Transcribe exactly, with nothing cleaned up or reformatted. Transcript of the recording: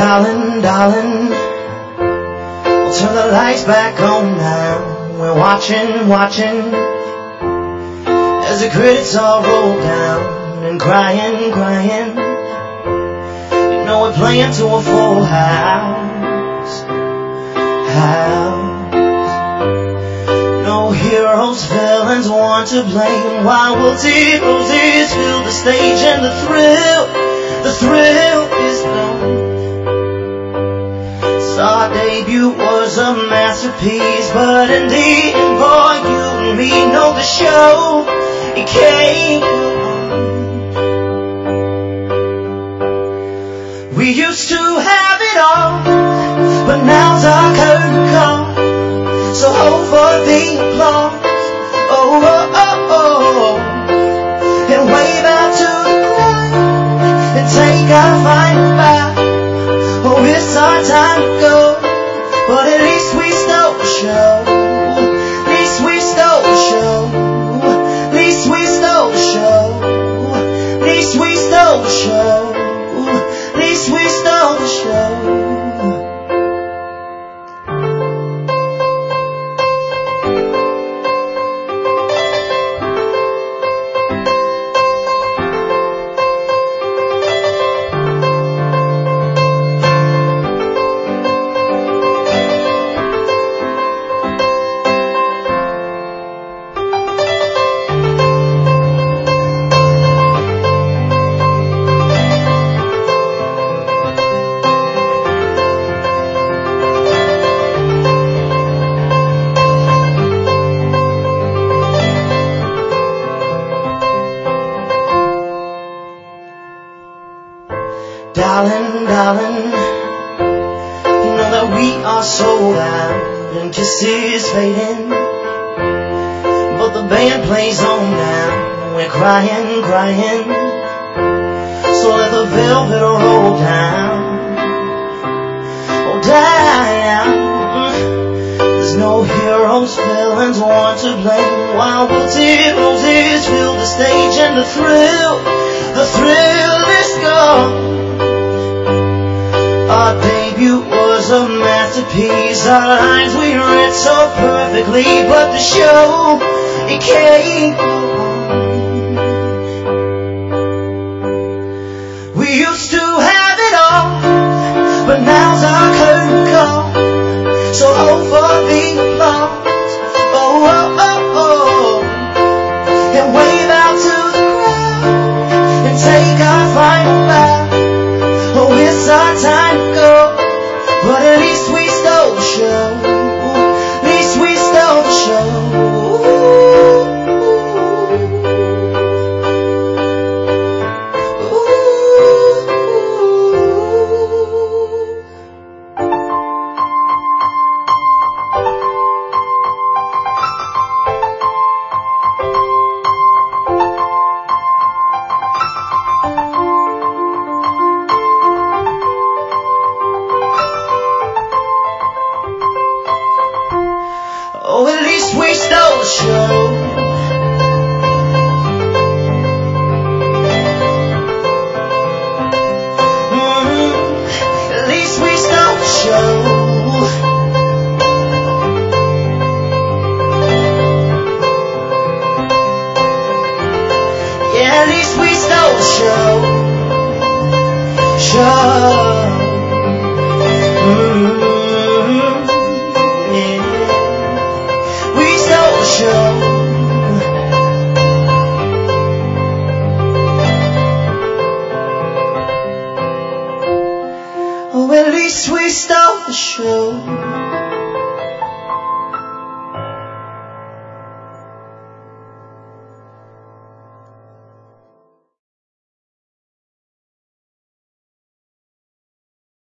Darling, darling, we'll turn the lights back on now. We're watching, watching, as the credits all roll down, and crying, crying. You know we're playing to a full house, house. No heroes, villains, one to blame. While we'll see roses fill the stage, and the thrill, the thrill is gone. Our debut was a masterpiece, but in the end, boy, you and me know the show, it can't go on. We used to have it all, but now's our curtain call. So hold for the applause, oh, oh, oh, oh, and wave out to the crowd, and take our final bow. Oh, it's our time to go, but at least we stole the show. At least we stole the show. At least we stole the show. At least we stole the show. At least we stole the show. Darling, darling, you know that we are sold out and kisses fading, but the band plays on now. We're crying, crying, so let the velvet roll down, roll down. There's no heroes, villains, one to blame. While wilted roses fill the stage, and the thrill, the thrill is gone. Our debut was a masterpiece. Our lines we read so perfectly, but the show, it can't go on. We used to have it all, but now's our curtain call. So hold for the applause, oh, oh, oh, oh, and wave out to the crowd, and take our final bow. Oh, it's our time to go, but at least we stole the show. At least we stole the show. Oh, at least we stole the show. Mm-hmm. At least we stole the show. Yeah, at least we stole the show. Show. Mm-hmm. Show. Oh, at least we stole the show.